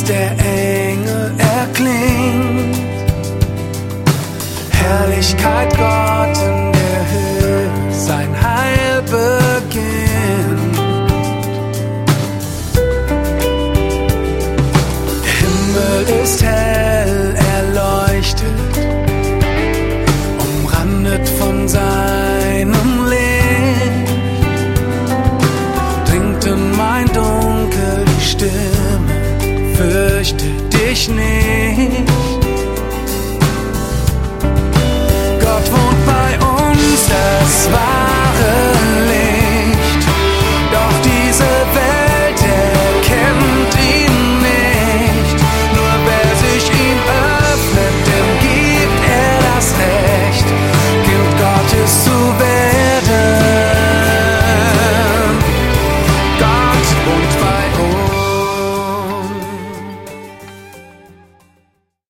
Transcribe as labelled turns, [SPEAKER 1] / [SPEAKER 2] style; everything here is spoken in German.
[SPEAKER 1] bis der Engel erklingt. Herrlichkeit Gott in der Höhe, sein Heil beginnt. Der Himmel ist hell,